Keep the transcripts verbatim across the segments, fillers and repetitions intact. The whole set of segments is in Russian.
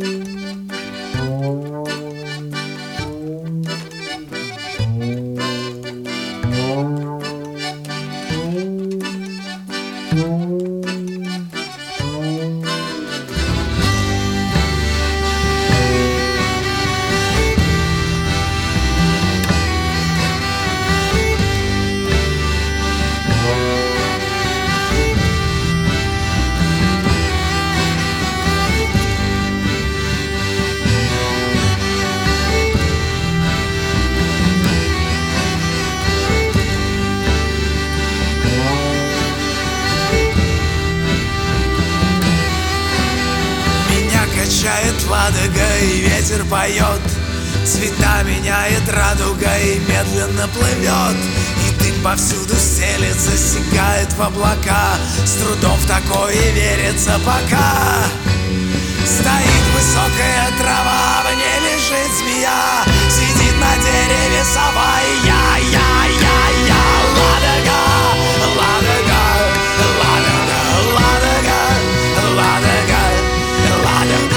Качает Ладога, и ветер поет, цвета меняет радуга и медленно плывет. И дым повсюду стелется, стекает в облака. С трудом в такое верится пока. Стоит высокая трава, в ней лежит змея. Сидит на дереве сова, и я, я, я, я Ладога, Ладога, Ладога, Ладога, Ладога, Ладога.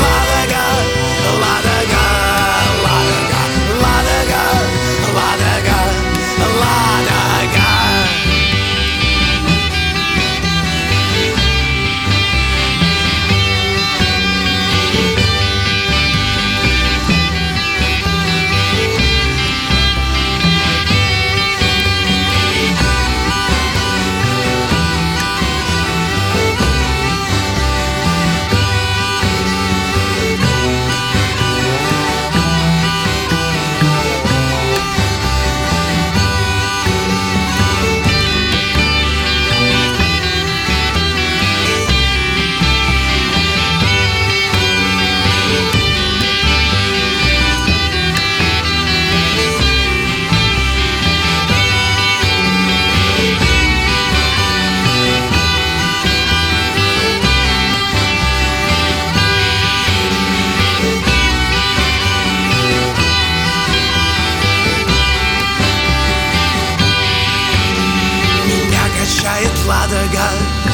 Ладога,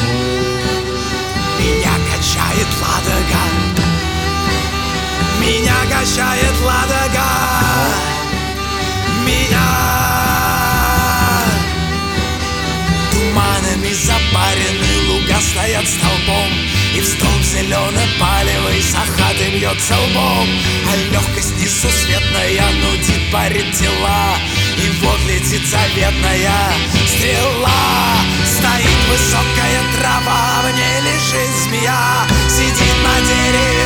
меня качает Ладога, меня качает Ладога, меня туманами запарены луга стоят столбом, и в столб зеленый палевый сахаты бьется лбом. А легкость несусветная нудит, парит тела, и вот летит заветная стрела. Стоит высокая трава, в ней лежит змея. Сидит на дереве